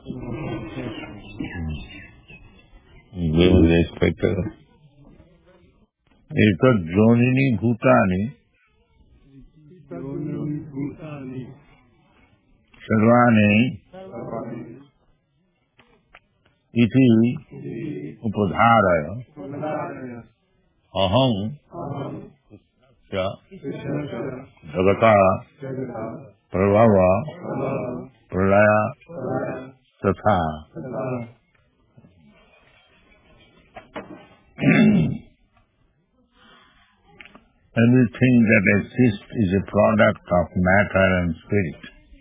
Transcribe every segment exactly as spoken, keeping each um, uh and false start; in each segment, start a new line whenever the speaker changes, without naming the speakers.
With respect to Etat Jonini Bhutani Sarvani Iti Upadharaya Aham Jagata Prabhava Pralaya Tatha. Everything that exists is a product of matter and spirit.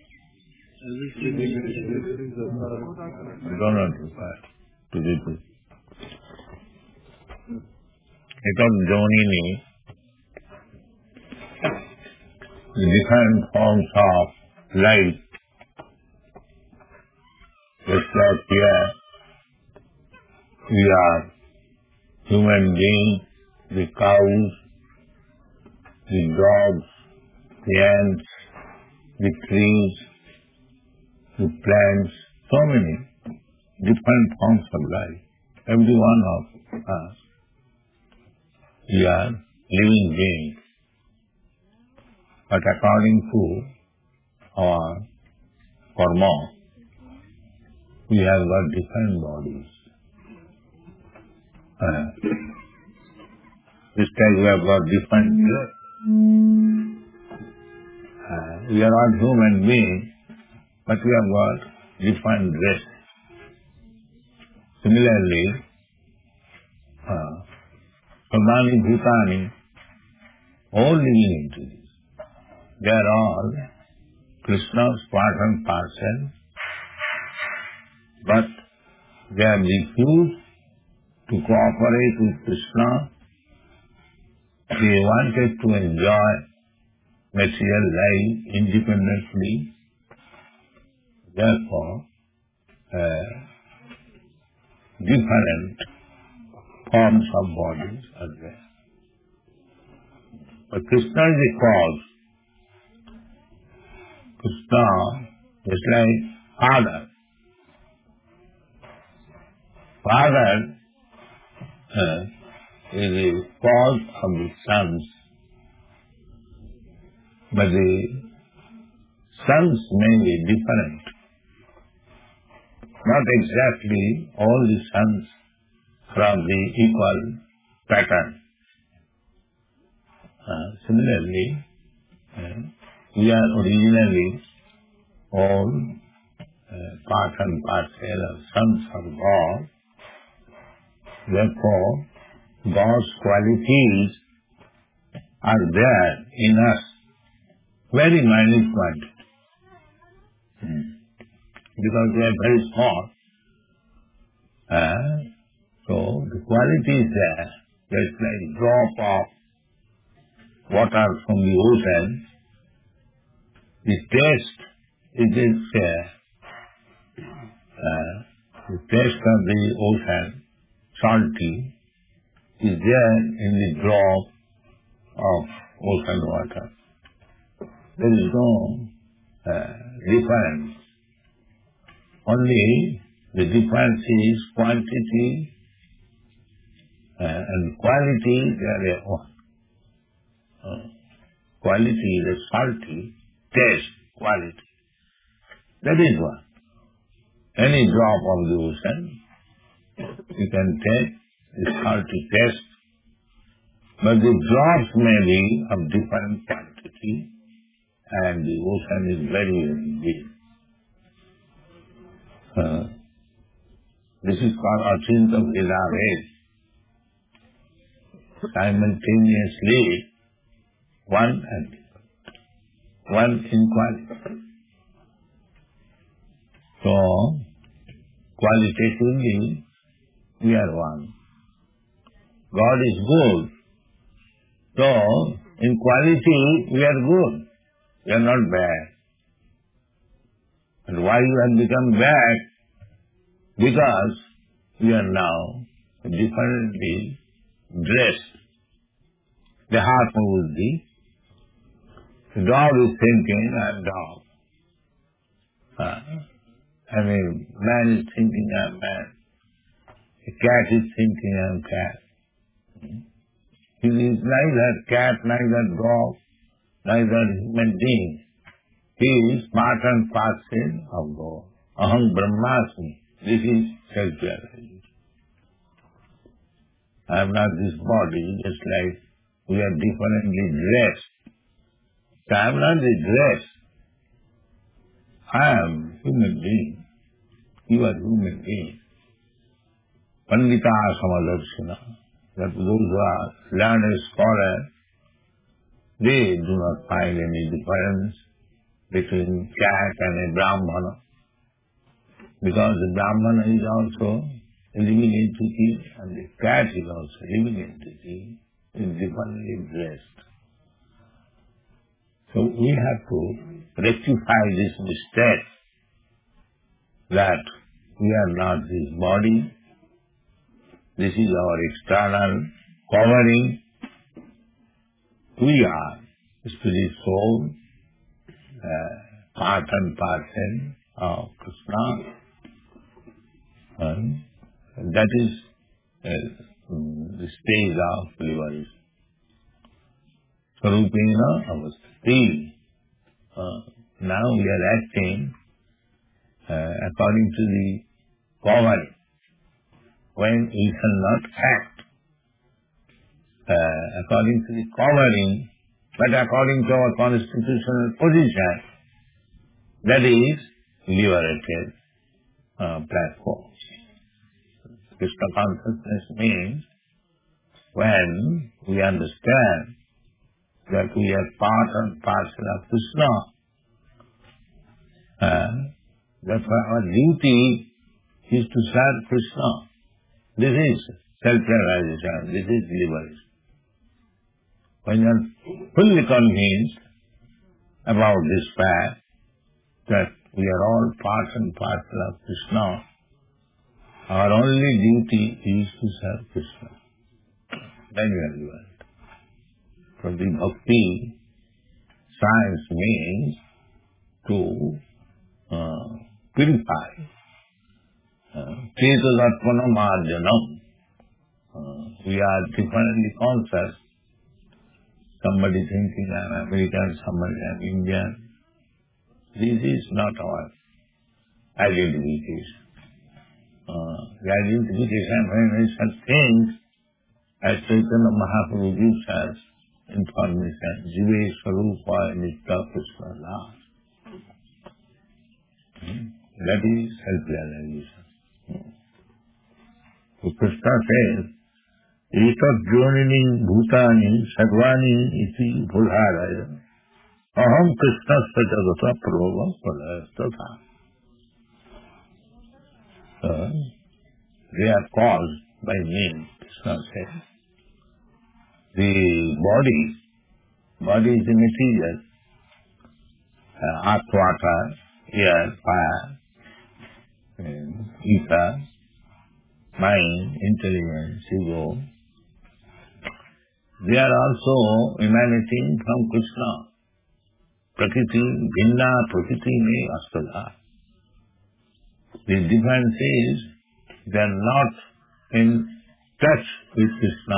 I don't know to repeat. Etat Jonini, the different forms of life, just like here, we are human beings, the cows, the dogs, the ants, the trees, the plants, so many different forms of life. Every one of us, we are living beings. But according to our karma, we have got different bodies. Uh, this time we have got different dress. Uh, we are all human beings, but we have got different dress. Similarly, uh, Samani Bhutani, all living entities, they are all Krishna's part and parcel, but they have refused to cooperate with Krishna. They wanted to enjoy material life independently. Therefore, uh, different forms of bodies are there. But Krishna is the cause. Krishna is like Father. Father uh, is the cause of the sons. But the sons may be different. Not exactly all the sons from the equal pattern. Uh, similarly, uh, we are originally all uh, part and parcel of sons of God. Therefore, God's qualities are there in us, very minute quantity. Hmm. Because we are very small. Uh, so the quality is there. Just like a drop of water from the ocean. The taste it is there. Uh, the taste of the ocean, salty, is there in the drop of ocean water. There is no uh, difference. Only the difference is quantity uh, and quality. They are one. Uh, quality is salty, taste, quality. That is one. Any drop of the ocean, you can take the salty taste, but the drops may be of different quantity, and the ocean is very, very big. Uh, this is called Achintya Bhedabhed. Simultaneously, one and different. One in quality. So, qualitatively, we are one. God is good. So, in quality, we are good. We are not bad. And why you have become bad? Because we are now differently dressed. The heart moves the the dog is thinking, I am dog. Uh, And a man is thinking I'm man. A cat is thinking I'm cat. He is neither cat, neither dog, neither human being. He is part and parcel of God. Aham Brahmasmi. This is self-realization. I am not this body, just like we are differently dressed. So I am not the dress. I am human being. You are human being. Pandita Samadarshana. That those who are learned scholars, they do not find any difference between cat and a Brahmana. Because the Brahmana is also a living entity and the cat is also a living entity, is differently dressed. So we have to rectify this mistake that we are not this body, this is our external covering. We are spirit soul, uh, part and parcel of Krishna. And that is uh, the stage of liberation. Sarupena avasthati. Uh, now we are acting uh, according to the covering. When we cannot act uh, according to the covering, but according to our constitutional position, that is liberated uh, platform. Krishna consciousness means when we understand that we are part and parcel of Krishna, uh, therefore our duty is to serve Krishna. This is self-realization, this is liberation. When you are fully convinced about this fact that we are all part and parcel of Krishna, our only duty is to serve Krishna. Then we are liberated. So the bhakti science means to uh, purify. Chetadatmana marjanam. Uh, we are differently conscious. Somebody thinking I am American, somebody I am Indian. This is not our identification. Uh, the identification when such things as Chaitanya Mahaprabhu gives us information. Jive Swarupa Nitya Krishna Das. Hmm? That is self-realization. So Krishna says, Etat Jonini Bhutani Sarvani Iti Bhulharaya Aham Krishna Sajagata Prabhava Palayastata. So, they are caused by me, Krishna says. The body, body is the material, uh, earth, water, air, fire, and ether, mind, intelligence, ego. They are also emanating from Krishna. Prakriti, Bhinna, Prakriti me astada. The difference is they are not in touch with Krishna,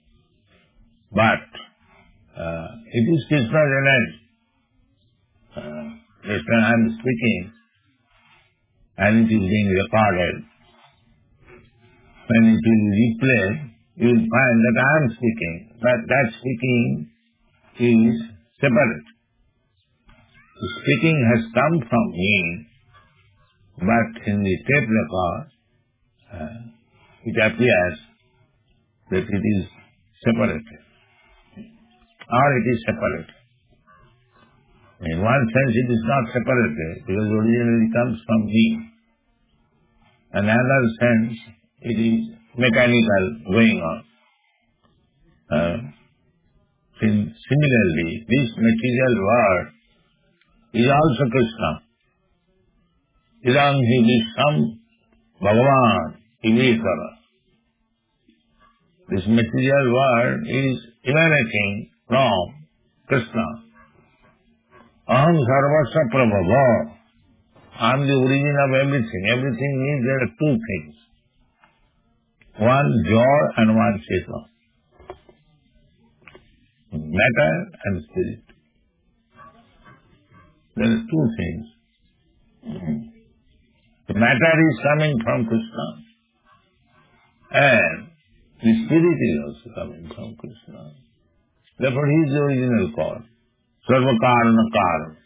but uh, it is Krishna's energy. Uh, just when I am speaking and it is being recorded, when it will replay, you will find that I am speaking, but that speaking is separate. The speaking has come from me, but in the tape record, uh, it appears that it is separated, or it is separated. In one sense it is not separated, because originally it comes from me. In another sense, it is mechanical going on. Uh, similarly, this material world is also Krishna. Idam hi visham Bhagavan Ivikara. This material world is emanating from Krishna. Aham sarvasya prabhava. I am the origin of everything. Everything means there are two things. One Jor and one Cheta. Matter and spirit. There are two things. The matter is coming from Krishna, and the spirit is also coming from Krishna. Therefore he is the original cause. Sarva Karana Karana.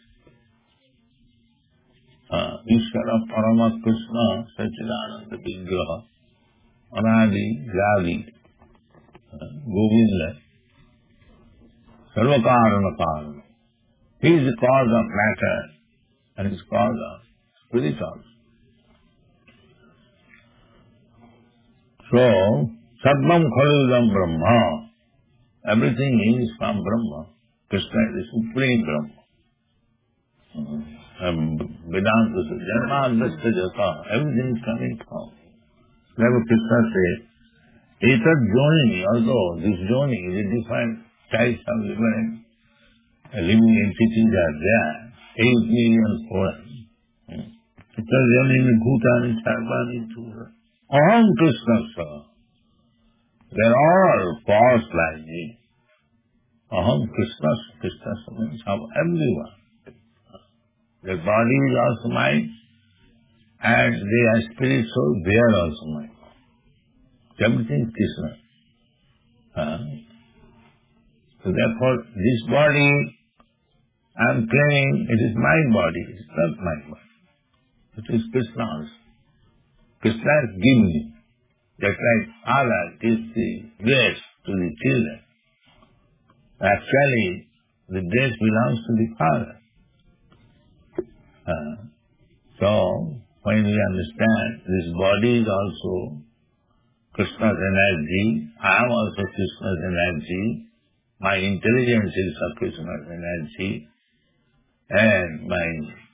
Uh, Ishvara Parama Krishna Sachidananda Vigraha Anadi Jadi uh, Govinda Sarva Karana Karana. He is the cause of matter and he is cause of spirit also. So, Satvam Khalidam Brahma. Everything is from Brahma. Krishna is the supreme Brahma. Uh, um, Vedanta says, Janmadvasta Jata. Everything is coming from. Therefore Krishna says, Etat Joni, although this Joni is a different types of different living entities are there, eight million foreign. Etat Joni Bhutani Sarvani Tura. Aham Krishna Sa. They are all false like me. Aham Krishna, Krishna Sa means of everyone. Their body is also mine, and they are spirit soul, they are also mine. Everything is Krishna. Uh, so therefore, this body, I am claiming it is my body, it is not my body. It is Krishna's. Krishna has given me. Just like father gives the dress to the children. Actually, the dress belongs to the father. Uh, so, when we understand this body is also Krishna's energy, I am also Krishna's energy, my intelligence is of Krishna's energy, and my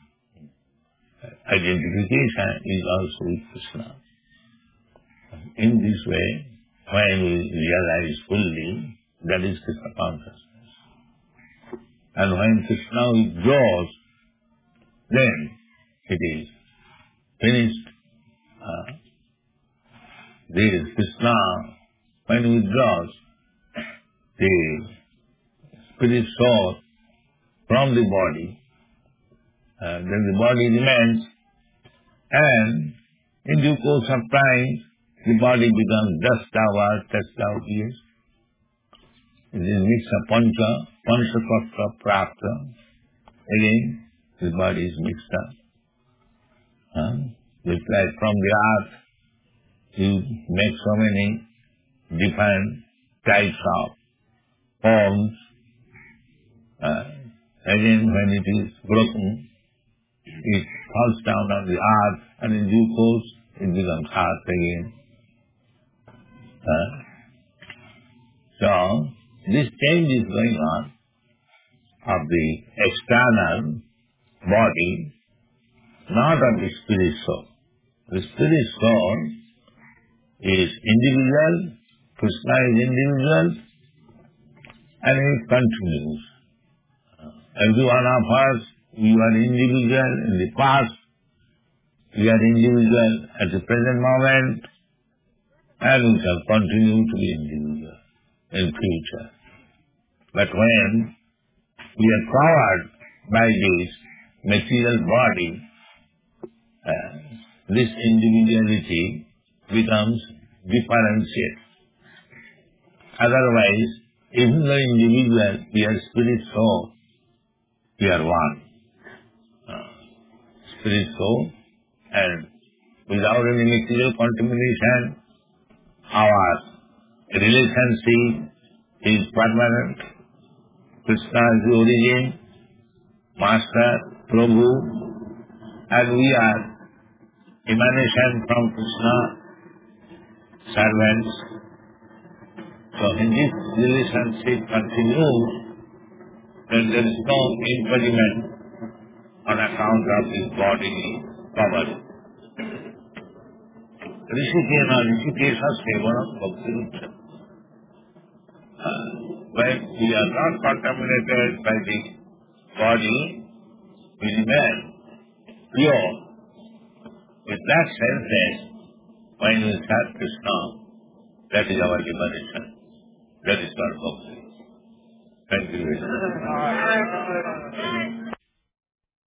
identification is also with Krishna. In this way, when we realize fully, that is Krishna consciousness. And when Krishna withdraws, then it is finished. Uh, this Krishna, when he withdraws, the spirit soul from the body, uh, then the body remains, and in due course of time, the body becomes dust hour, dust out years. It is mixed of pancha, pancha tattva prapta. Again, the body is mixed up. Huh? It's like from the earth, you make so many different types of forms. Uh, again, when it is broken, it falls down on the earth, and in due course, it becomes earth again. Uh, so, this change is going on of the external body, not of the spirit soul. The spirit soul is individual, Krishna is individual, and it continues. Every one of us, we are individual in the past, we are individual at the present moment, and we shall continue to be individual in future. But when we are covered by this material body, uh, this individuality becomes differentiated. Otherwise, even though individual, we are spirit soul, we are one. Uh, spirit soul, and without any material contamination, our relationship is permanent. Krishna is the origin, Master, Prabhu, and we are emanation from Krishna, servants. So in this relationship continues, then there is no impediment on account of his bodily power. Rishikena, Rishikesha Sevana Bhakti. When we are not contaminated by the body, we remain pure With that sense, when we serve Krishna, that is our liberation. That is our bhakti. Thank you very much.